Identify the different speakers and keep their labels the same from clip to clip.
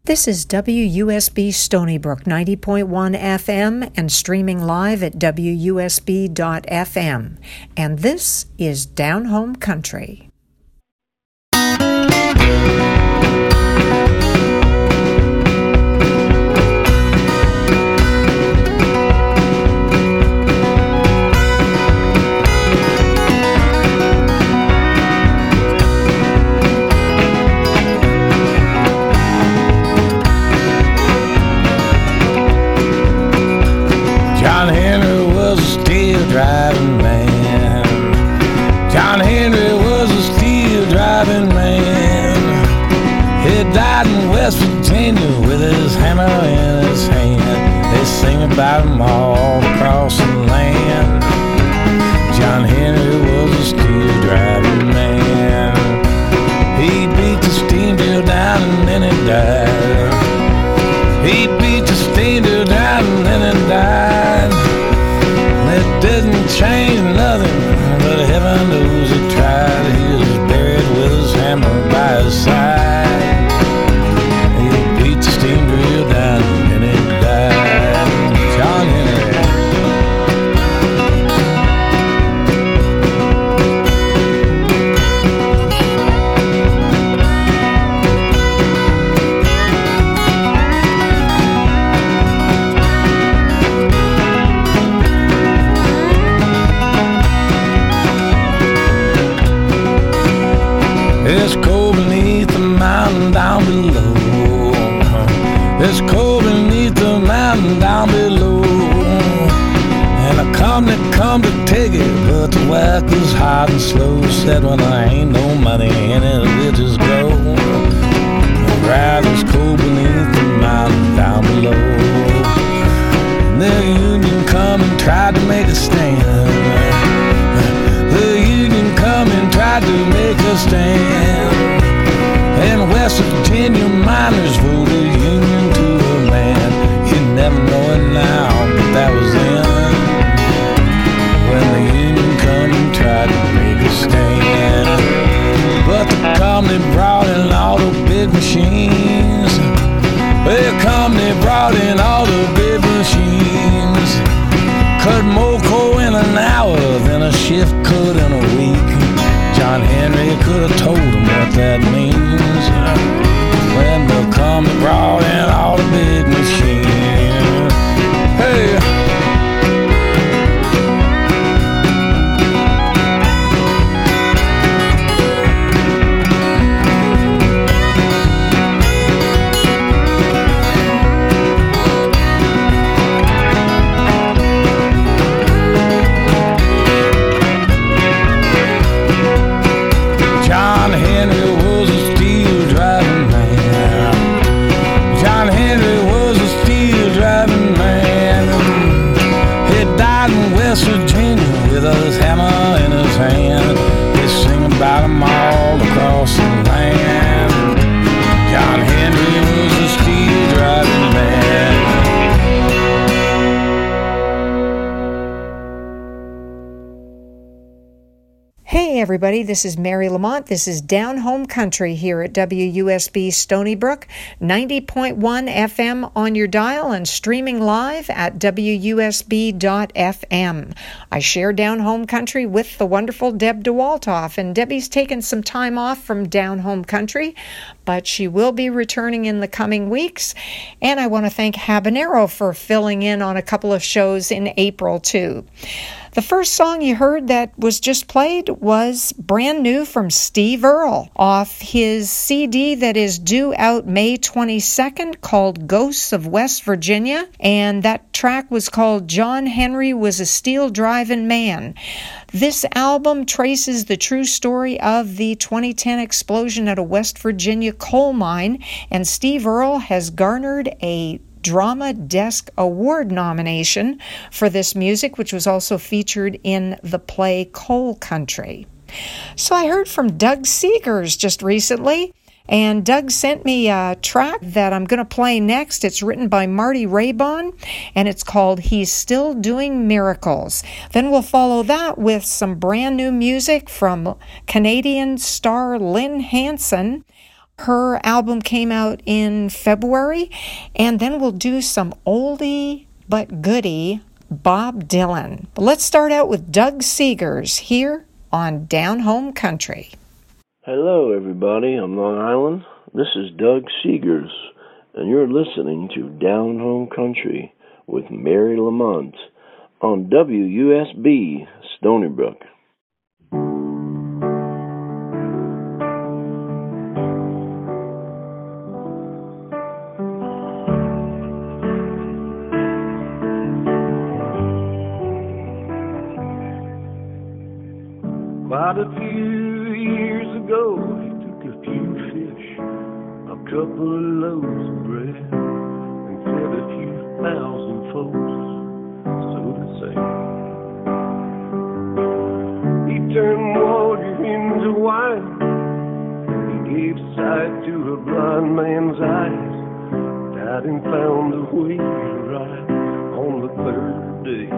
Speaker 1: This is WUSB Stony Brook 90.1 FM and streaming live at WUSB.FM. And this is Down Home Country.
Speaker 2: John Henry was a steel driving man. John Henry was a steel driving man. He died in West Virginia with his hammer in his hand. They sing about him all across the land. John Henry was a steel driving man. He beat the steam drill down and then he died. He beat the steam drill down and then he died. It didn't change nothing, but heaven knows he tried. He was buried with his hammer by his side. He beat the steam drill down and he died. John Henry. It's cold beneath the mountain down below. It's cold beneath the mountain down below. And a company come to take it, but the whack was hot and slow. Said, well, there ain't no money in it, we'll just go. The ride was cold beneath the mountain down below. And the union come and tried to make a stand. The union come and tried to make a stand. And West Virginia miners voted union to a man. You never know it now, but that was then. When the union come and tried to make a stand. But the company brought in all the big machines. The company brought in all the big machines. Cut more coal in an hour than a shift could in a week. John Henry could have told him what that means. When the company brought in all the big machines. Hey! John Henry was a steel driving man. John Henry was a steel driving man. He died in West Virginia with his hammer in his hand. They sing about him all across the land. John Henry was a steel driving man.
Speaker 1: Hey everybody, this is Mary Lamont. This is Down Home Country here at WUSB Stony Brook, 90.1 FM on your dial and streaming live at WUSB.FM. I share Down Home Country with the wonderful Deb DeWaltoff, and Debbie's taken some time off from Down Home Country, but she will be returning in the coming weeks. And I want to thank Habanero for filling in on a couple of shows in April too. The first song you heard that was just played was brand new from Steve Earle off his CD that is due out May 22nd called Ghosts of West Virginia, and that track was called John Henry Was a Steel Driving Man. This album traces the true story of the 2010 explosion at a West Virginia coal mine, and Steve Earle has garnered a Drama Desk Award nomination for this music, which was also featured in the play Coal Country. So I heard from Doug Seegers just recently, and Doug sent me a track that I'm going to play next. It's written by Marty Raybon, and it's called He's Still Doing Miracles. Then we'll follow that with some brand new music from Canadian star Lynn Hanson Her album came out in February. And then we'll do some oldie but goodie Bob Dylan. But let's start out with Doug Seegers here on Down Home Country.
Speaker 3: Hello, everybody. I'm Long Island. This is Doug Seegers, and you're listening to Down Home Country with Mary Lamont on WUSB Stony Brook.
Speaker 4: Quite a few years ago, he took a few fish, a couple of loaves of bread, and fed a few thousand folks, so to say. He turned water into wine, he gave sight to a blind man's eyes, died and found a way to ride on the third day.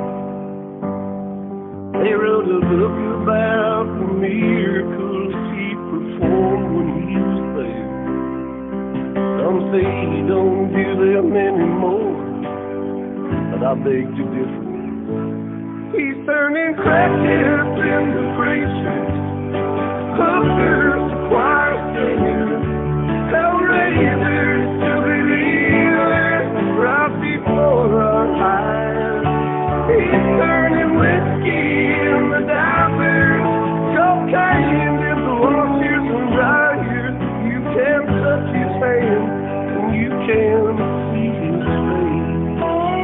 Speaker 4: They wrote a book about the miracles he performed when he was there. Some say he don't do them anymore, but I beg to differ. He's turning crackheads into preachers, hookers to choir singers, hellraisers to believers right before our eyes. He's turning whiskey in the diapers, cocaine in the washers and dryers. You can't touch his hand, and you can't see his face.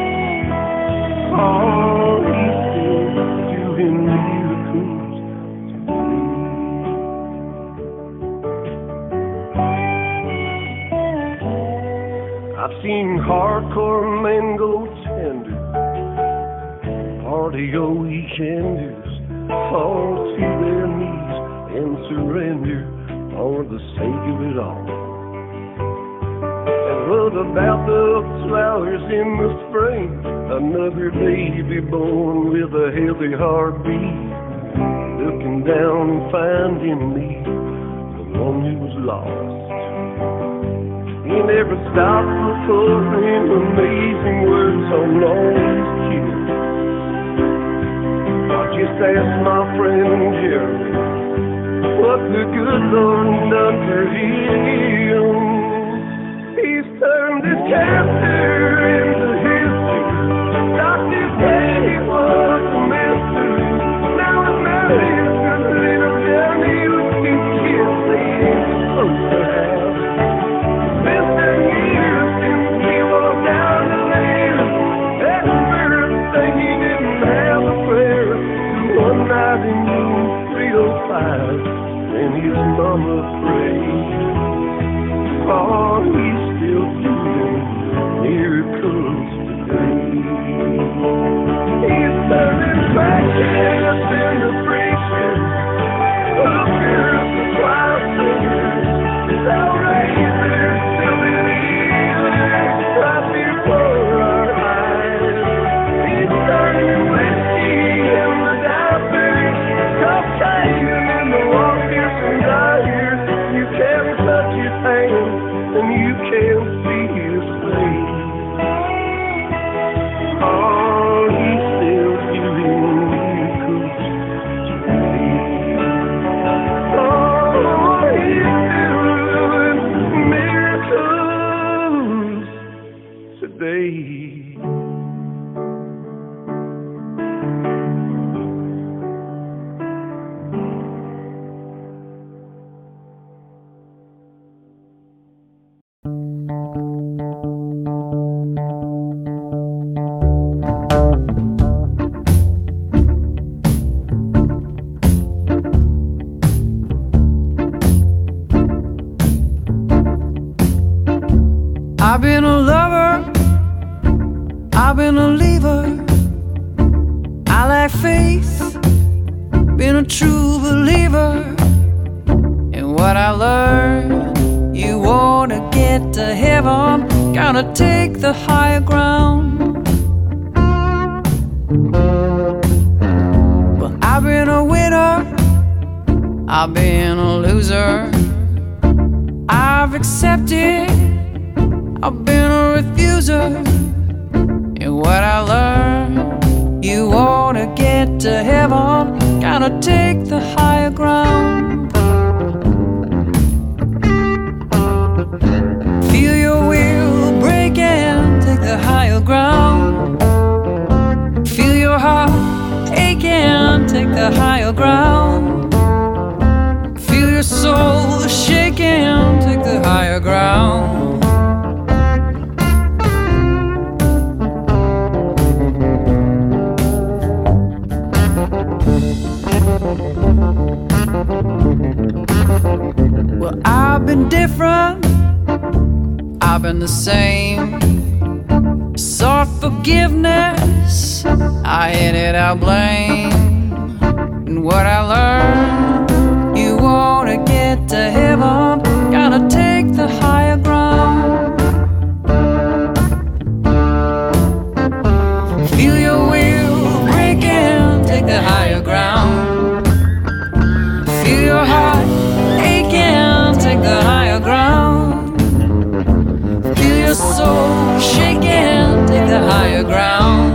Speaker 4: Oh, he's still doing miracles today. I've seen hardcore men go tender, party all weekenders, fall to their knees and surrender for the sake of it all. And what about those flowers in the spring? Another baby born with a heavy heartbeat, looking down and finding me, the one who was lost. He never stopped for pouring amazing words on all his kids. Just ask my friend Jerry what the good Lord done for him. He's turned his cancer into history. Dr. K was a mystery. Now he's married to a little Johnny with two kids they ain't supposed to have. It's been 10 years since he walked down the lane. That birthday he didn't have a prayer. One night in June 305, and his mama prayed. Oh, he's still doing miracles today. He's turning crackheads into preachers, hookers to choir singers, hellraisers to believers right before our eyes. He's turning whiskey in the diapers, cocaine in the washers and dryers. You can't touch his hand, and you can't see his face. Oh, he's still doing miracles today. Oh, he's still doing miracles today.
Speaker 5: I've been a lover, I've been a leaver, I lack faith, been a true believer in what I learned. You wanna get to heaven, gotta take the higher ground. Well, I've been a winner, I've been a loser, I've I've accepted, I've been a refuser. And what I learned, you wanna get to heaven, gotta take the higher ground. Feel your will breaking, take the higher ground. Feel your heart aching, take the higher ground. Feel your soul shaking, take the higher ground. Well, I've been different, I've been the same. Sought forgiveness, I handed out blame. And what I learned, you wanna get to heaven, gotta take the higher ground. Feel your will breaking, take the higher ground. Feel your heart aching, take the higher ground. Feel your soul shaking, take the higher ground.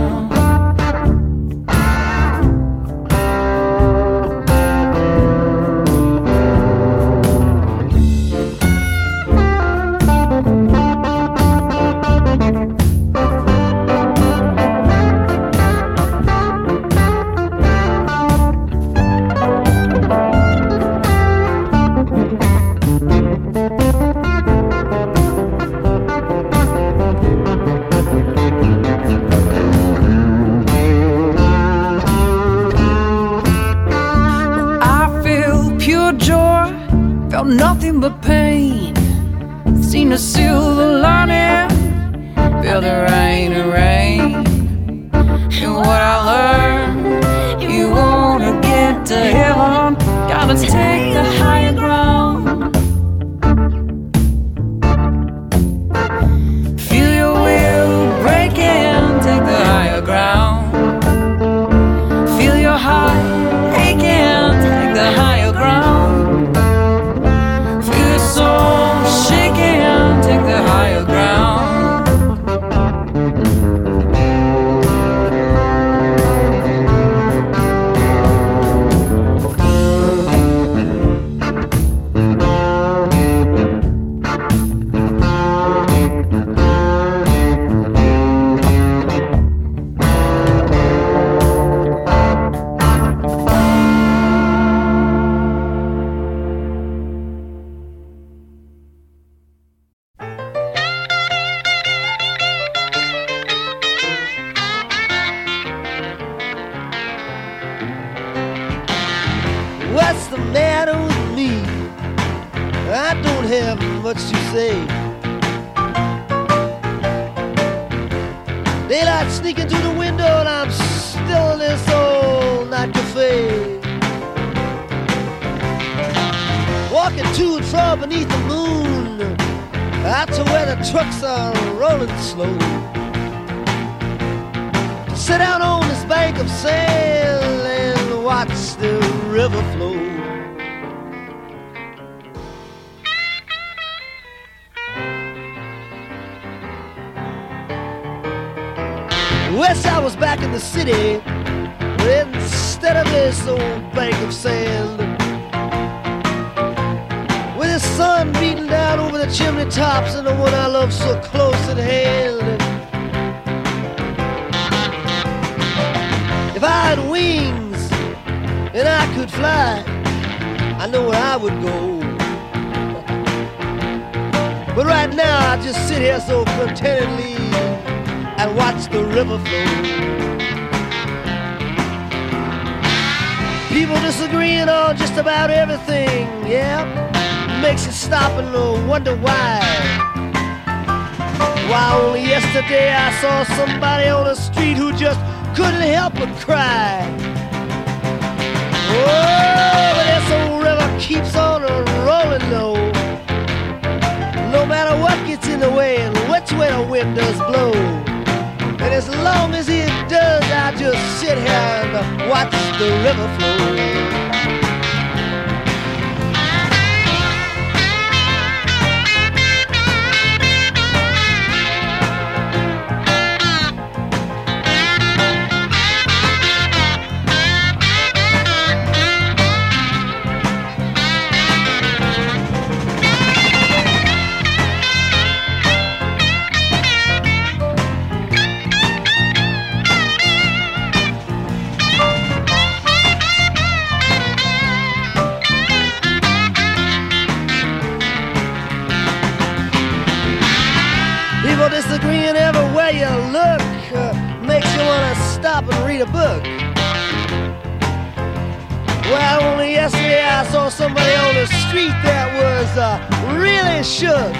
Speaker 5: Nothing but pain. Seen the silver lining, feel the rain and rain. And what I learned, you wanna get to heaven, gotta take the higher ground. Feel your will breaking, take the higher ground. Feel your heart aching, take the higher ground. Shaking, take the higher ground.
Speaker 6: What's the matter with me? I don't have much to say. Daylight sneaking through the window and I'm still in this old night cafe. Walking to and fro beneath the moon, out to where the trucks are rolling slow. Sit down on this bank of sand and watch the river flow. Wish I was back in the city instead of this old bank of sand, with the sun beating down over the chimney tops and the one I love so close at hand. If I had wings and I could fly, I know where I would go. But right now I just sit here so contentedly and watch the river flow. People disagreeing on just about everything, yeah, makes you stop and wonder why. Why only yesterday I saw somebody on the street who just couldn't help but cry. Oh, but this old river keeps on rolling low, no matter what gets in the way and which way the wind does blow. And as long as it does, I just sit here and watch the river flow. disagreeing everywhere you look makes you want to stop and read a book. Well, only yesterday I saw somebody on the street that was really shook.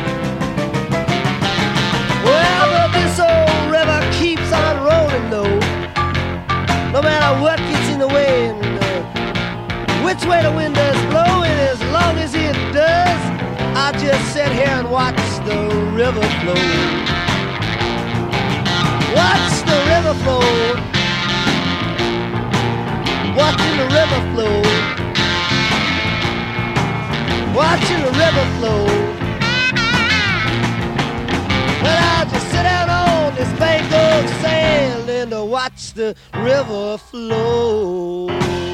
Speaker 6: Well, but this old river keeps on rolling though, no matter what gets in the way and which way the wind does blow. And as long as it does, I just sit here and watch the river flow. Watch the river flow. Watching the river flow. Watching the river flow. Well, I'll just sit down on this bank of sand and watch the river flow.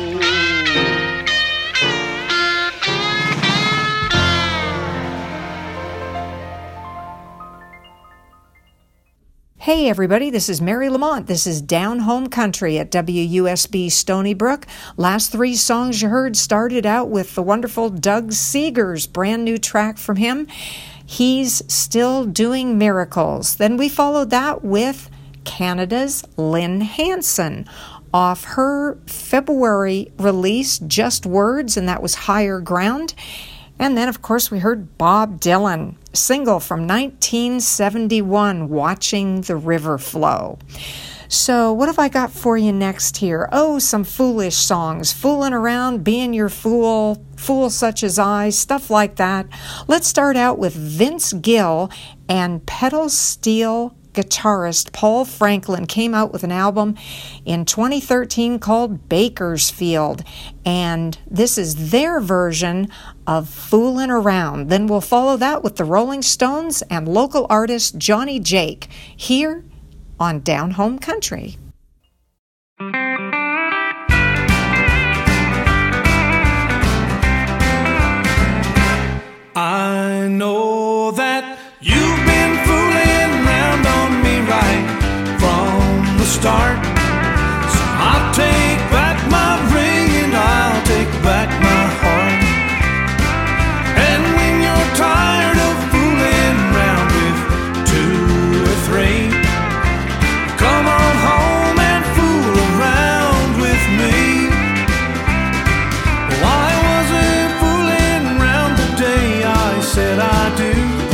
Speaker 1: Hey everybody, this is Mary Lamont. This is Down Home Country at WUSB Stony Brook. Last three songs you heard started out with the wonderful Doug Seeger's brand new track from him, He's Still Doing Miracles. Then we followed that with Canada's Lynn Hanson off her February release, Just Words, and that was Higher Ground. And then, of course, we heard Bob Dylan, single from 1971, Watching the River Flow. So what have I got for you next here? Oh, some foolish songs, fooling around, being your fool, fool such as I, stuff like that. Let's start out with Vince Gill and pedal steel guitarist Paul Franklin came out with an album in 2013 called Bakersfield, and this is their version of Foolin' Around. Then we'll follow that with the Rolling Stones and local artist Johnny Jake here on Down Home Country.
Speaker 2: I know that you've been fooling around on me right from the start. So I'll take back my ring and I'll take back my heart. And when you're tired of fooling around with 2 or 3, come on home and fool around with me. Well, I wasn't fooling around the day I said I do,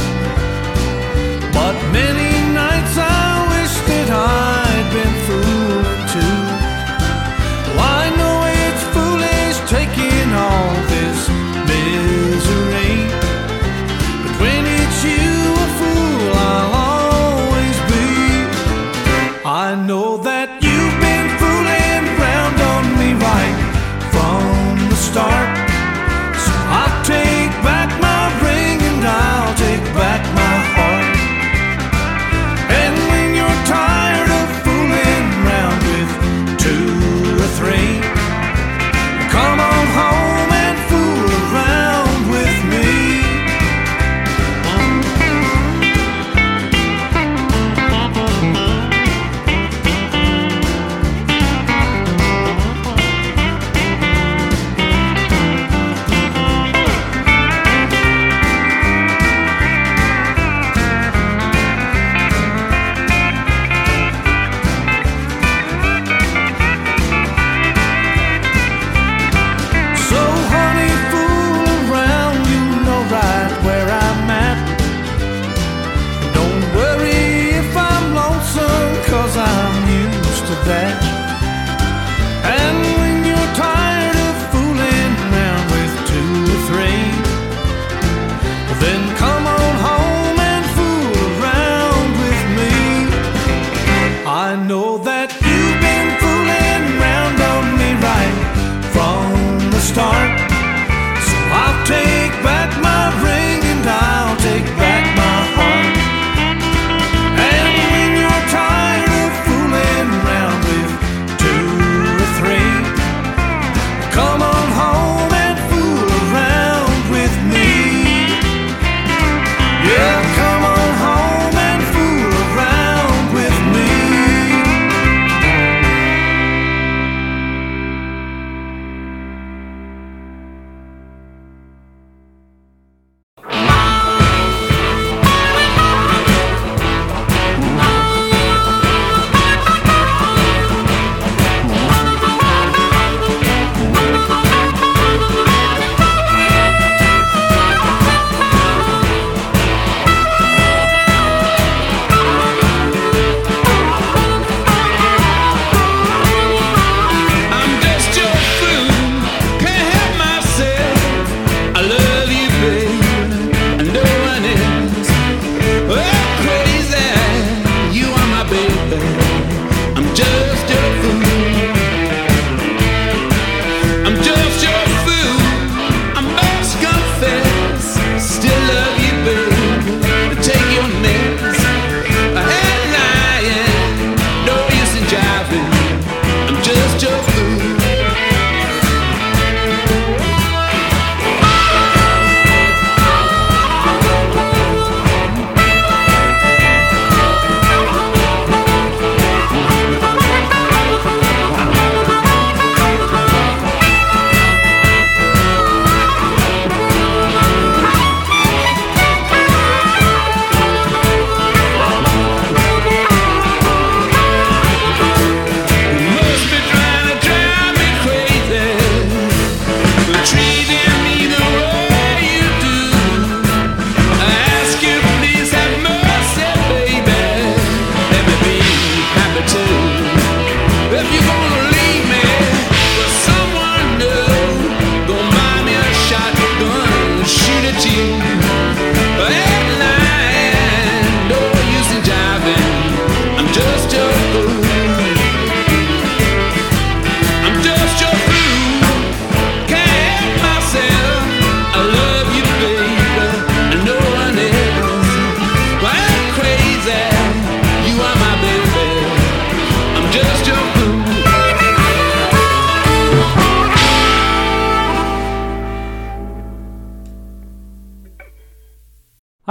Speaker 2: but many nights I wish that I'd been fooling too. Well, I know it's foolish taking all this misery, but when it's you, a fool I'll always be. I know that you've been fooling around on me right from the start. So I'll take back my ring and I'll take back my heart. And when you're tired of fooling around with 2 or 3, come on home and fool around with me. So honey, fool around, you know right where I'm at. Don't worry if I'm lonesome, 'cause I'm used to that. And when you're tired of fooling around with 2 or 3, well, then come on home and fool around with me. I know that you've been fooling around on me right from the start. So I'll take back my ring and I'll take back my heart. And when you're tired of fooling around with 2 or 3, come on home and fool around with me. Yeah, come on home and fool around with me.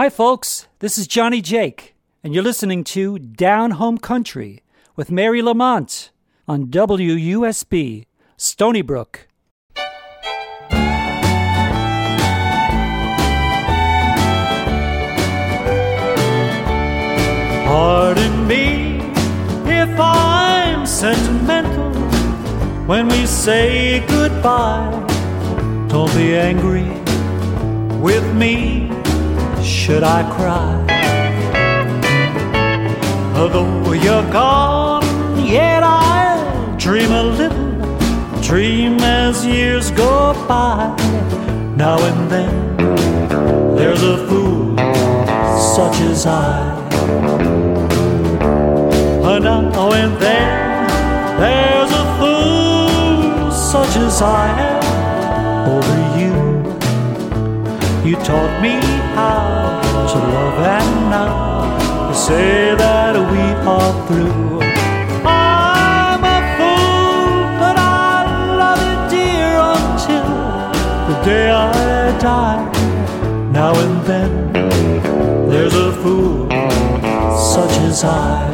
Speaker 7: Hi, folks. This is Johnny Jake, and you're listening to Down Home Country with Mary Lamont on WUSB, Stony Brook.
Speaker 8: Pardon me if I'm sentimental when we say goodbye. Don't be angry with me should I cry. Although you're gone, yet I'll dream a little, dream as years go by. Now and then there's a fool such as I. Now and then there's a fool such as I am. Over you, you taught me how to love, and now you say that we are through. I'm a fool, but I love you, dear, until the day I die. Now and then there's a fool such as I.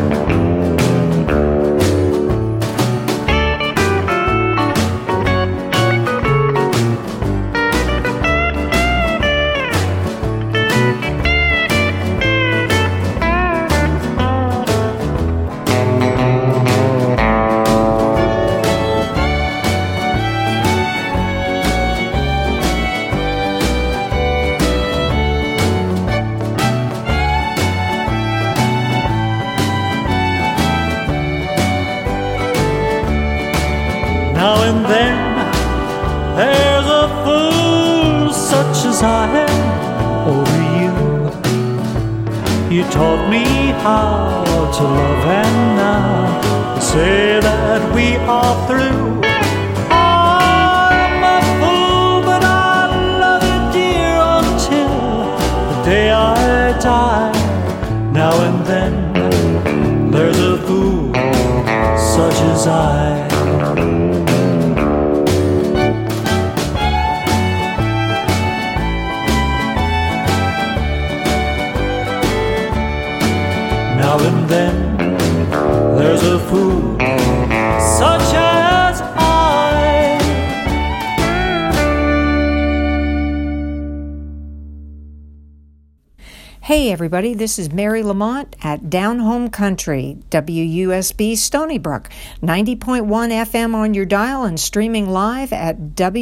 Speaker 8: Now and then there's a fool such as I am. Over you, you taught me how to love, and now you say that we are through. I'm a fool, but I love you, dear, until the day I die. Now and then there's a fool such as I. Now and then there's a fool such as I.
Speaker 1: Hey everybody, this is Mary Lamont at Down Home Country, WUSB Stony Brook, 90.1 FM on your dial and streaming live at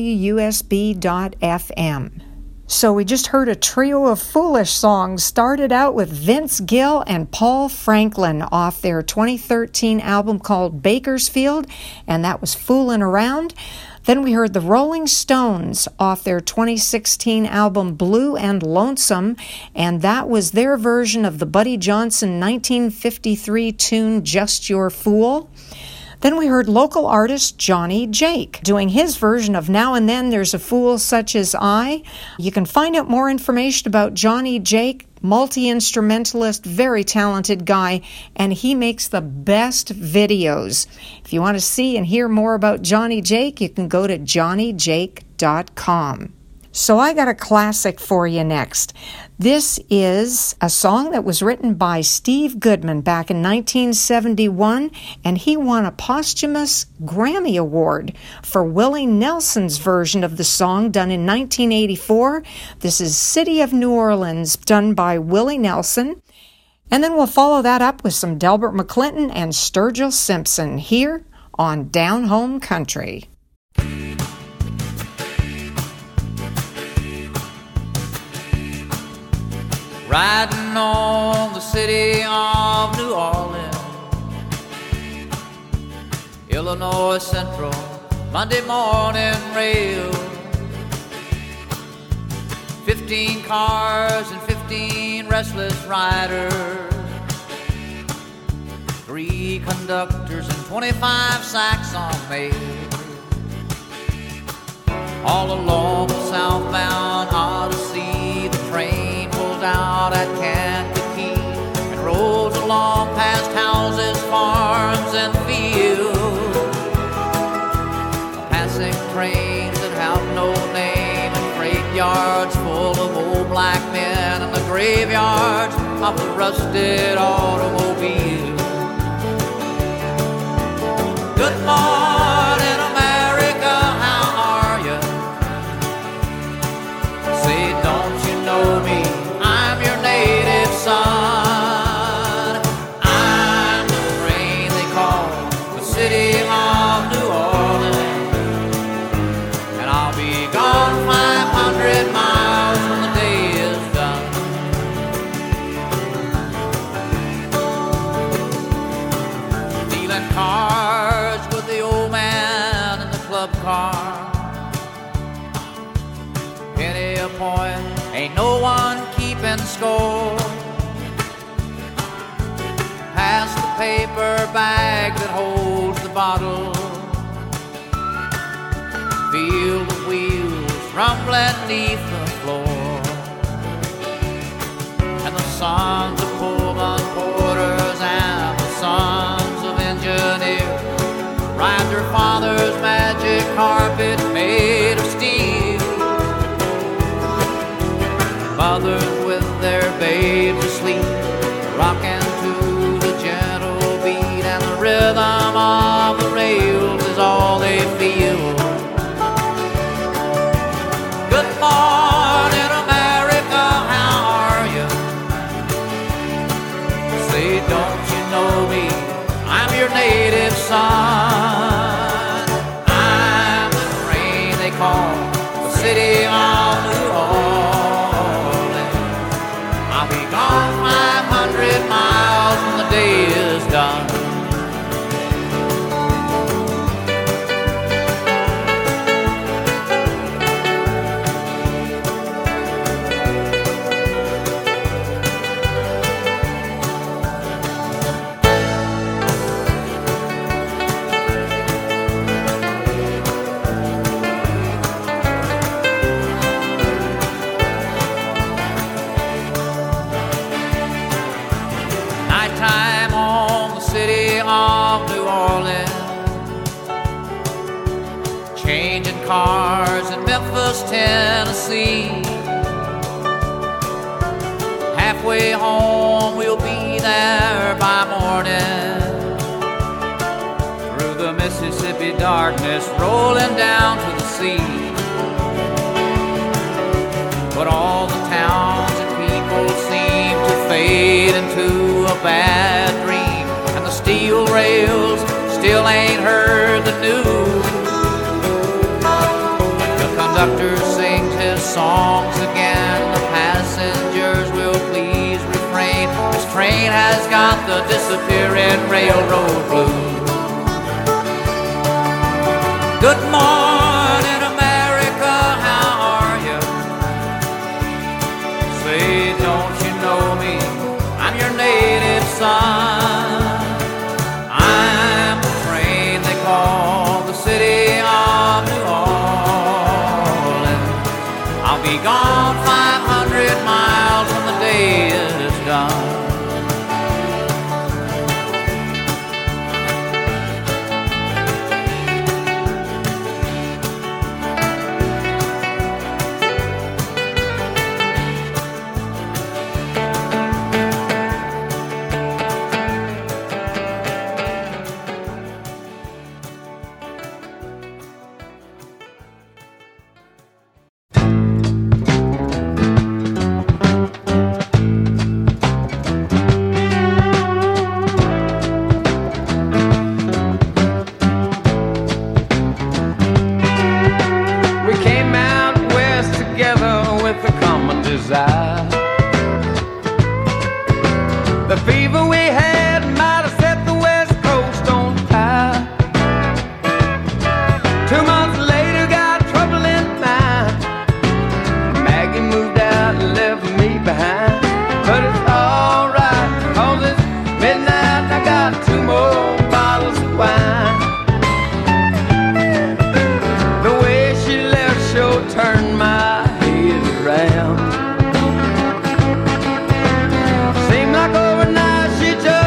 Speaker 1: WUSB.FM. So we just heard a trio of Foolish songs, started out with Vince Gill and Paul Franklin off their 2013 album called Bakersfield, and that was Foolin' Around. Then we heard the Rolling Stones off their 2016 album Blue and Lonesome, and that was their version of the Buddy Johnson 1953 tune Just Your Fool. Then we heard local artist Johnny Jake doing his version of Now and Then There's a Fool Such as I. You can find out more information about Johnny Jake, multi-instrumentalist, very talented guy, and he makes the best videos. If you want to see and hear more about Johnny Jake, you can go to johnnyjake.com. So I got a classic for you next. This is a song that was written by Steve Goodman back in 1971, and he won a posthumous Grammy Award for Willie Nelson's version of the song done in 1984. This is City of New Orleans, done by Willie Nelson. And then we'll follow that up with some Delbert McClinton and Sturgill Simpson here on Down Home Country.
Speaker 5: Riding on the city of New Orleans, Illinois Central, Monday morning rail. 15 cars and 15 restless riders, 3 conductors and 25 sacks on mail. All along the southbound Odyssey, the train pulls out at Kankakee and rolls along past houses, farms, and fields, passing trains that have no name and freight yards full of old black men and the great graveyards of the rusted automobile. Good morning, America, how are you? Say, don't you know me? I'm your native son. I'm the rain they call the city of New Orleans, and I'll be gone 500 miles when the day is done. Dealing cards with the old man in the club car. Penny a point, ain't no one keeping score. Pass the paper bag that holds the bottle. Feel the wheels rumbling beneath the floor. And the sons of Pullman porters and the sons of engineers ride their father's magic carpet made of steel. Mothers with their babes asleep, rocking to the gentle beat, and the rhythm of the rails is all they feel. Good morning, America, how are you? Say, don't you know me? I'm your native son. I'm the rain they call the city of New Orleans. I'll be gone 500 miles when the day is done. Nighttime on the city of New Orleans, changing cars in Memphis, Tennessee. Halfway home, we'll be there by morning. Through the Mississippi darkness, rolling down to the sea. But all the towns and people seem to fade into a bad dream, and the steel rails still ain't heard the news. The conductor sings his songs again, the passengers will please refrain. This train has got the disappearing railroad blues. Good morning, America, how are you? Say, don't you know me? I'm your native son. I'm the train they call the city of New Orleans. I'll be gone 500 miles when the day is done.
Speaker 9: The fever we had might have set the West Coast on fire. 2 months later, got trouble in mind. Maggie moved out and left me behind. But it's alright, 'cause it's midnight and I got 2 more bottles of wine. The way she left sure turned my head around. Seemed like overnight she just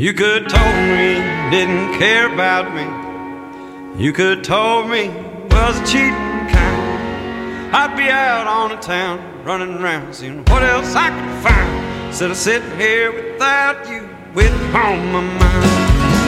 Speaker 10: You could told me you didn't care about me. You could told me I was a cheating kind. I'd be out on the town running around seeing what else I could find, instead of sitting here without you with you on my mind.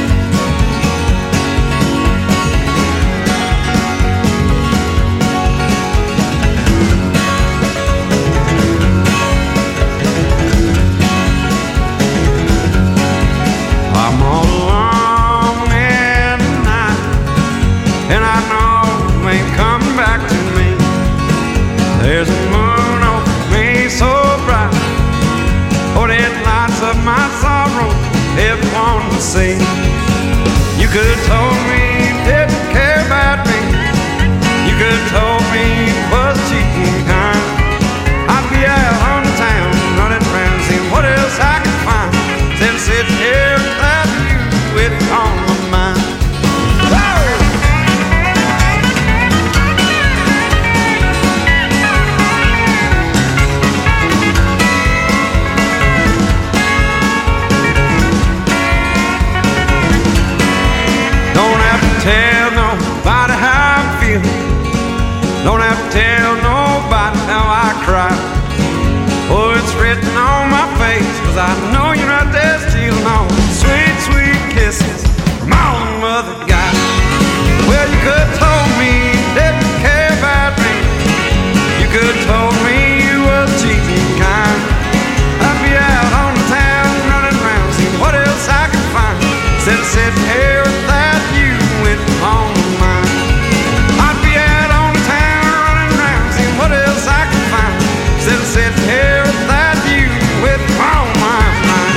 Speaker 10: I'm all alone in the night, and I know you ain't coming back to me. There's a moon over me so bright, oh, it lights up my sorrow, everyone to see. You could have told me you didn't care about me. You could have told me it was cheating kind. I'd be out on the town running around seeing what else I could find, instead of sitting here without you with on my mind. Don't have to tell nobody how I feel. Don't have to tell nobody how I cry. Oh, it's written on my face, 'cause I know you're right there stealing all sweet, sweet kisses from all them other guys. Well, you could have told me you didn't care about me. You could have told me you was cheating kind. I'd be out on the town running around seeing what else I could find, instead of sitting here without you with on my mind. I'd be out on the town running around seeing what else I could find, instead of sitting here without you with on my mind.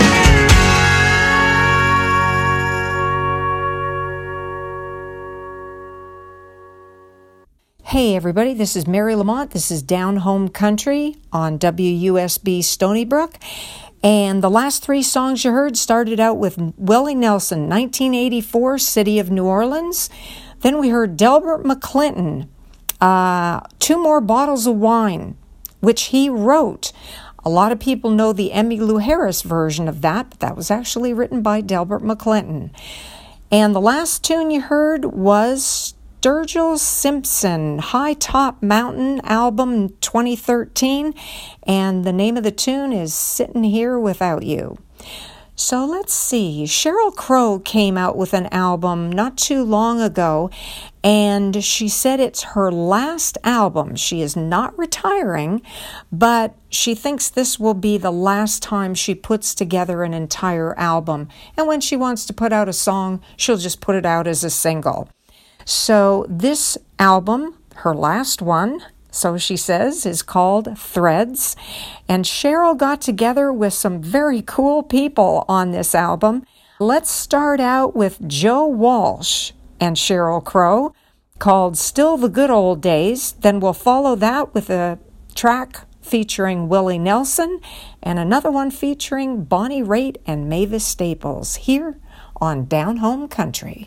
Speaker 1: Hey everybody, this is Mary Lamont. This is Down Home Country on WUSB Stony Brook. And the last three songs you heard started out with Willie Nelson, 1984, City of New Orleans. Then we heard Delbert McClinton, Two More Bottles of Wine, which he wrote. A lot of people know the Emmylou Harris version of that, but that was actually written by Delbert McClinton. And the last tune you heard was Sturgill Simpson, High Top Mountain album 2013, and the name of the tune is Sitting Here Without You. So let's see, Sheryl Crow came out with an album not too long ago, and she said it's her last album. She is not retiring, but she thinks this will be the last time she puts together an entire album. And when she wants to put out a song, she'll just put it out as a single. So this album, her last one, so she says, is called Threads. And Sheryl got together with some very cool people on this album. Let's start out with Joe Walsh and Sheryl Crow, called Still the Good Old Days. Then we'll follow that with a track featuring Willie Nelson and another one featuring Bonnie Raitt and Mavis Staples here on Down Home Country.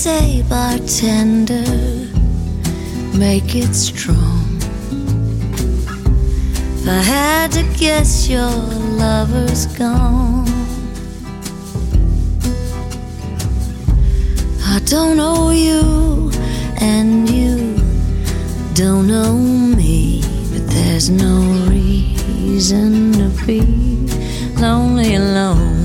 Speaker 11: say, bartender, make it strong. If I had to guess, your lover's gone. I don't know you, and you don't know me, but there's no reason to be lonely alone.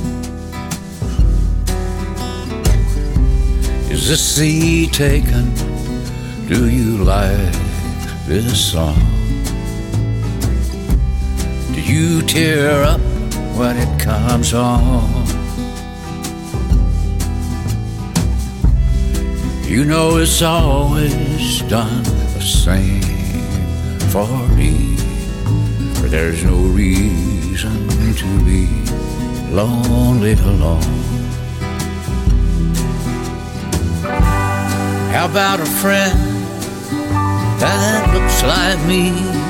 Speaker 12: Is the sea taken? Do you like this song? Do you tear up when it comes on? You know it's always done the same for me, but there's no reason to be lonely alone. How about a friend that looks like me?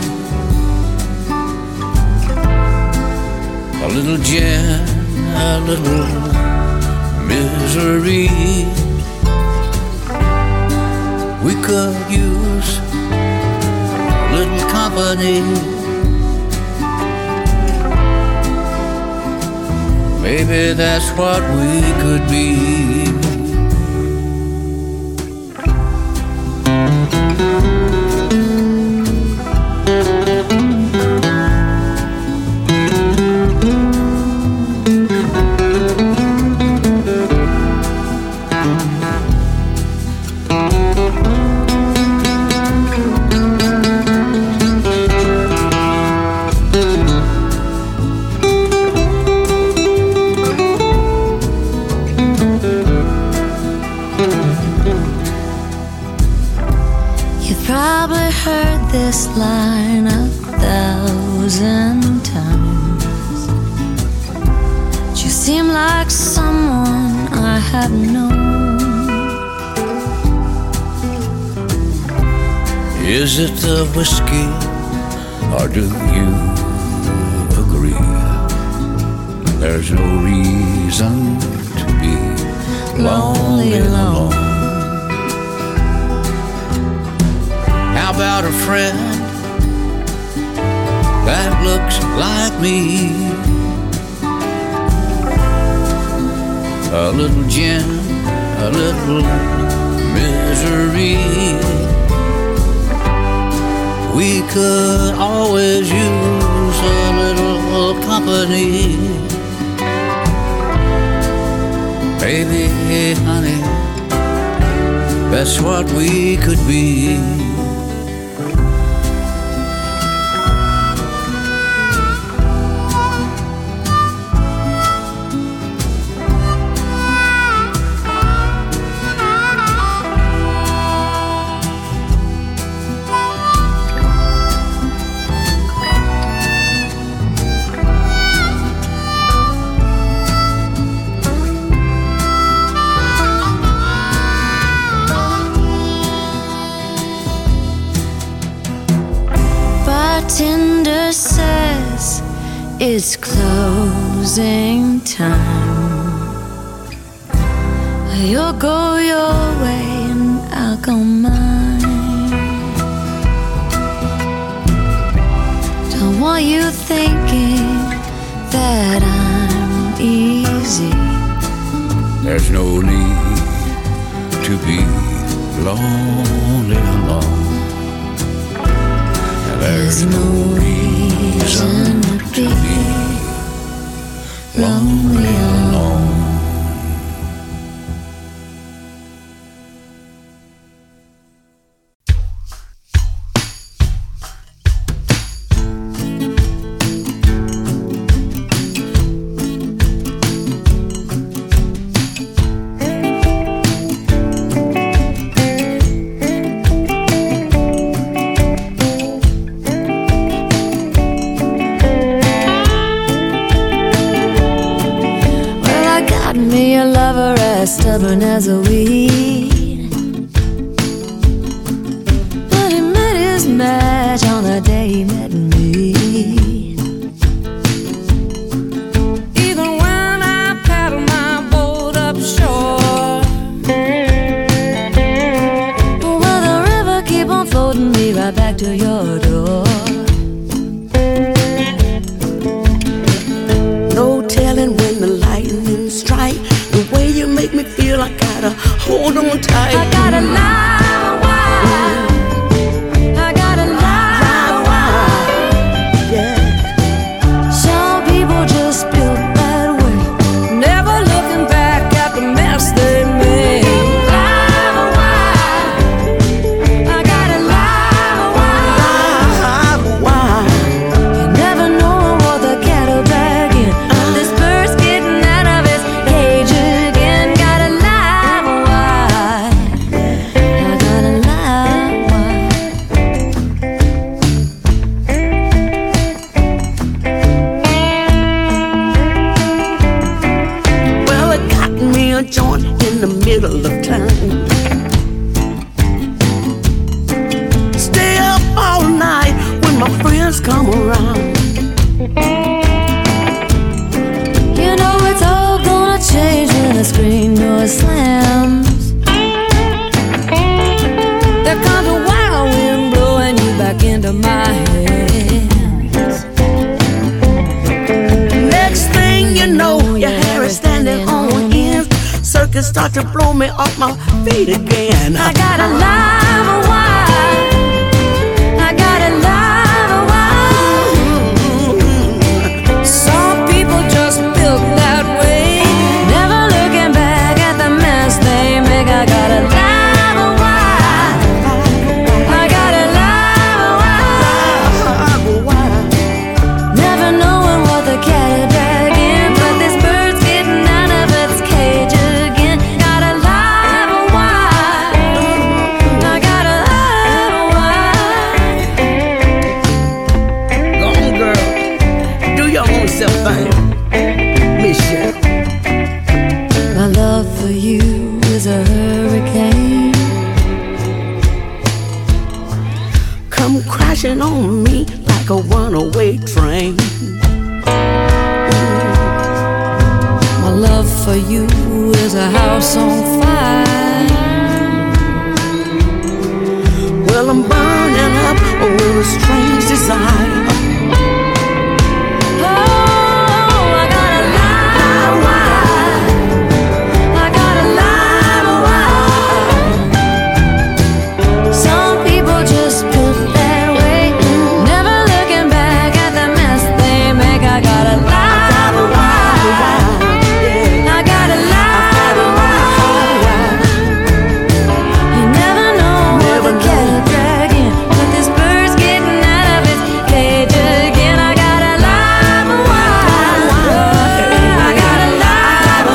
Speaker 12: A little gin, a little misery. We could use a little company. Maybe that's what we could be.
Speaker 11: This line 1,000 times. You seem like someone I have known.
Speaker 12: Is it the whiskey, or do you agree? There's no reason to be lonely alone. How about a friend that looks like me? A little gin, a little misery. We could always use a little company. Baby, honey, that's what we could be.
Speaker 11: Bartender says it's closing time. You'll go your way and I'll go mine. Don't want you thinking that I'm easy.
Speaker 12: There's no need to be lonely alone. There's no reason to be lonely alone.
Speaker 11: Stubborn as a weed, but he met his match on the day he met me. Even when I paddle my boat up shore, right back to your door. No telling when the lightning strike. The way you make me feel, I gotta hold on tight. I gotta lie wide. I gotta lie wide. Yeah. Some people just built that way, never looking back at the mess they made. Lie wide. I gotta lie wide. You never know what the cattle dragging. This bird's getting out of its cage again. Gotta lie wide. I gotta lie wide. Well, it got me a joint in the middle of town. Stay up all night when my friends come around. You know it's all gonna change when the screen door slams. There comes a wild wind blowing you back into my hands. Next thing you know, your hair is standing on end. Circus start to blow me off my feet again. I gotta lie wide. I gotta lie wide. Some people just built that way, never looking back at the mess they make. I gotta lie wide. I gotta lie wide. Never knowing what the cat is dragging, but this bird's getting out of its cage again. Gotta lie wide. I gotta lie wide. Go on, girl. Do your own self thing. Michelle. My love for you is a hurricane. Come crashing on me like a runaway train. My love for you is a house on fire. Well, I'm burning up with a strange desire. Oh, I gotta lie wide. I gotta lie wide. Some people just put that way, never looking back at the mess they make. I gotta lie wide. I gotta lie wide. You never know what the cat is dragging, but this bird's getting out of its cage again. I gotta lie wide. I gotta lie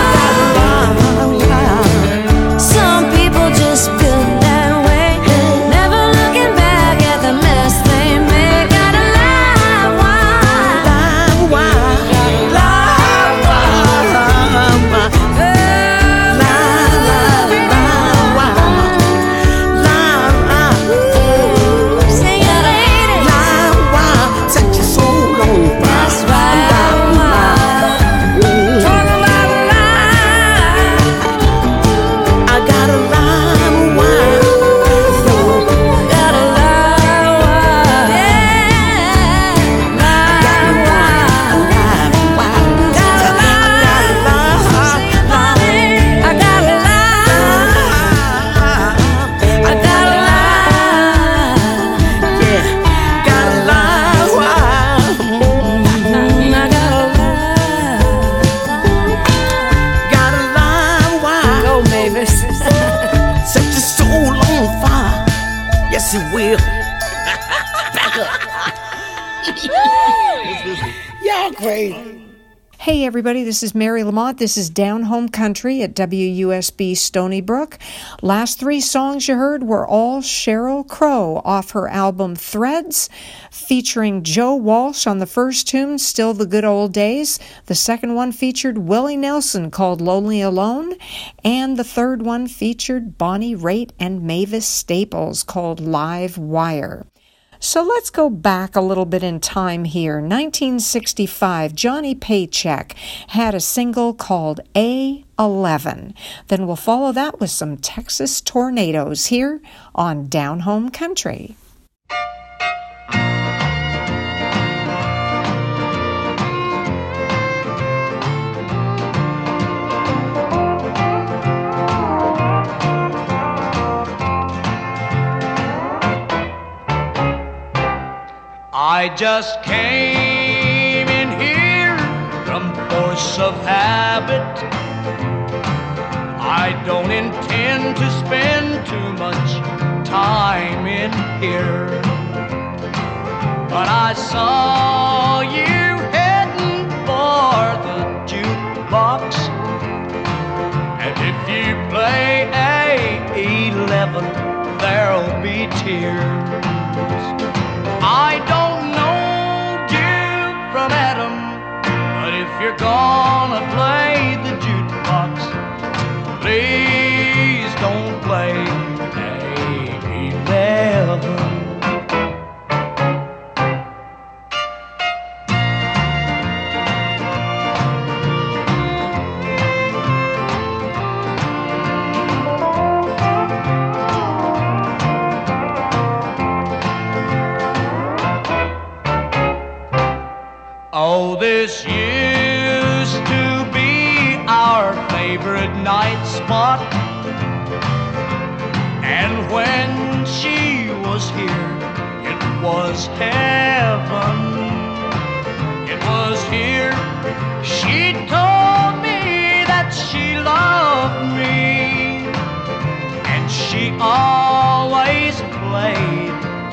Speaker 11: wide. Some people just built that way, never looking back at the mess they make. Gotta lie wide. Lie wide. Lie wide. Sing it, lady. Lie wide. Set your soul on fire. That's right. Talk about a lie. I gotta lie wide. Gotta lie wide. Yeah. Lie wide. Gotta lie. I gotta lie. I gotta lie. Yeah. Gotta lie wide. I gotta lie. Gotta lie wide. Go, Mavis. Set your soul on fire. Yes, it will. Back up. Y'all crazy.
Speaker 1: Hey everybody, this is Mary Lamont. This is Down Home Country at WUSB Stony Brook. Last three songs you heard were all Sheryl Crow off her album Threads, featuring Joe Walsh on the first tune, Still the Good Old Days. The second one featured Willie Nelson, called Lonely Alone. And the third one featured Bonnie Raitt and Mavis Staples, called Live Wire. So let's go back a little bit in time here. 1965, Johnny Paycheck had a single called A11. Then we'll follow that with some Texas Tornadoes here on Down Home Country.
Speaker 8: I just came in here from force of habit. I don't intend to spend too much time in here, but I saw you heading for the jukebox, and if you play A11, there'll be tears. I don't know you from Adam, but if you're gonna play the jukebox, please don't play A11. Oh, this used to be our favorite night spot, and when she was here, it was heaven. It was here she told me that she loved me, and she always played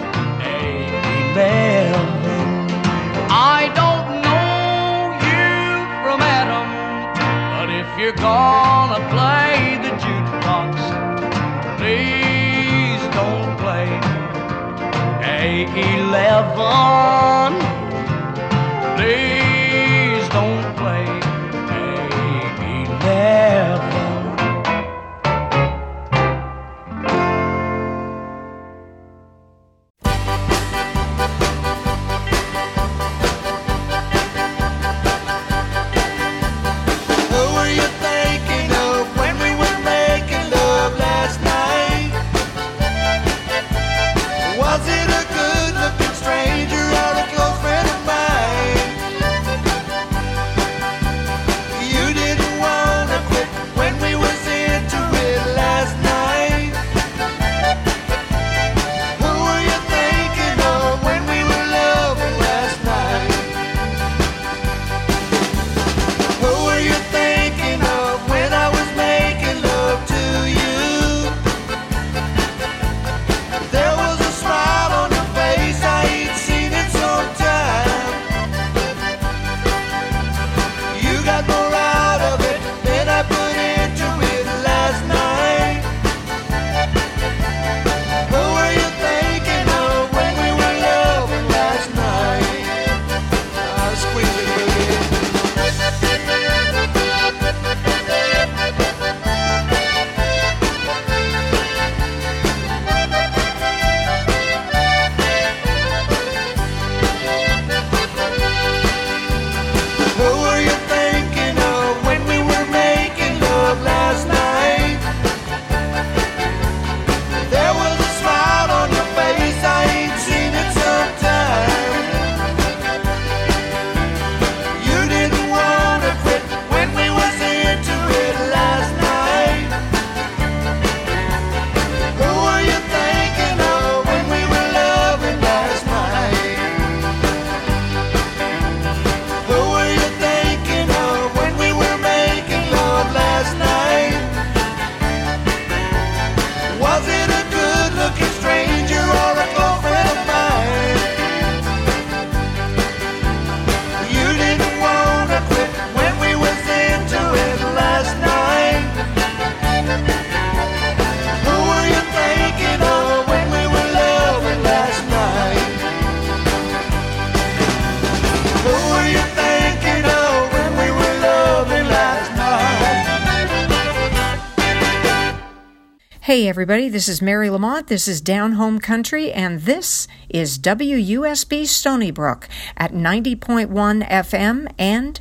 Speaker 8: A11. I don't if you're gonna play the jukebox, please don't play A11. Please don't play A11.
Speaker 1: Hey everybody, this is Mary Lamont, this is Down Home Country, and this is WUSB Stony Brook at 90.1 FM and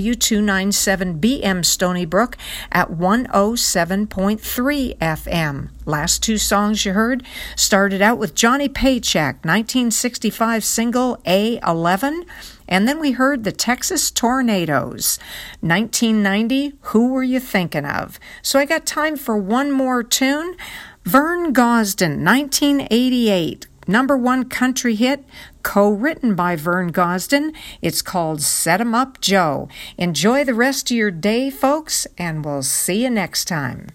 Speaker 1: W297BM Stony Brook at 107.3 FM. Last two songs you heard started out with Johnny Paycheck, 1965 single A11, and then we heard the Texas Tornadoes, 1990, Who Were You Thinking Of? So I got time for one more tune. Vern Gosdin, 1988, #1 country hit, co-written by Vern Gosdin. It's called Set 'em Up Joe. Enjoy the rest of your day, folks, and we'll see you next time.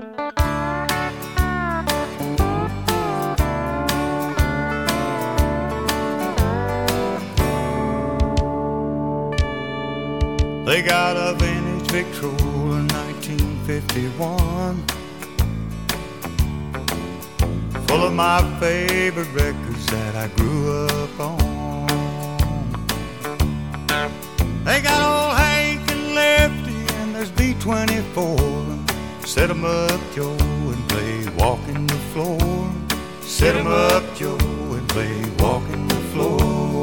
Speaker 13: They got a vintage Victrola 1951, full of my favorite records that I grew up on. They got old Hank and Lefty, and there's B-24. Set 'em up, Joe, and play Walking the Floor. Set 'em up, Joe, and play Walking the Floor.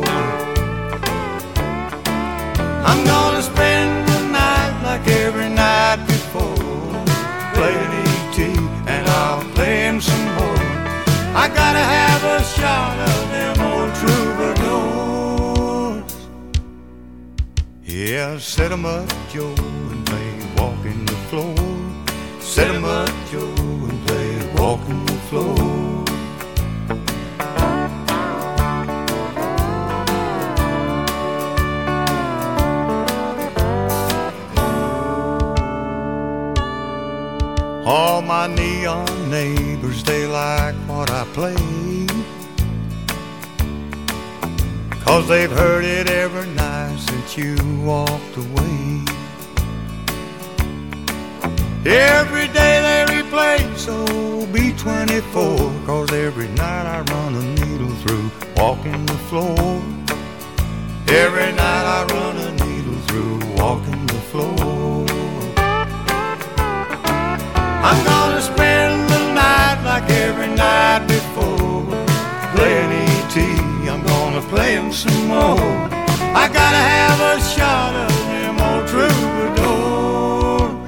Speaker 13: I'm gonna spend the night like every night before, playing E.T. and I'll play him some more. I gotta have a shot of them old troubadours. Yeah, set 'em up, Joe, and play Walking the Floor. Set 'em up, Joe, and play Walking the Floor. All my neon neighbors, they like what I play, 'cause they've heard it every night since you walked away. Every day they replay, so B-24, 'cause every night I run a needle through Walking the Floor. Every night I run a needle through Walking the Floor. I'm gonna spend the night like every night before, playing E.T. I'm gonna play him some more. I gotta have a shot of them old troubadours.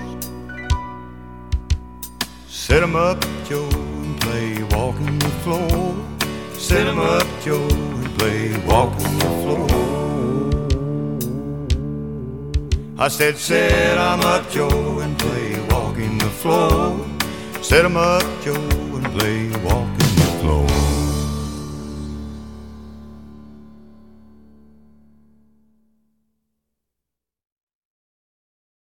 Speaker 13: Set 'em up, Joe, and play Walking the Floor. Set 'em up, Joe, and play Walking the Floor. I said, set 'em up, Joe, and play Walking the Floor. Set 'em up, Joe, and play Walking